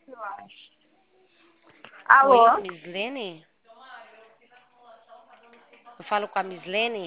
eu acho. Oi, Alô? Miss Lene? Eu falo com a Miss Lene?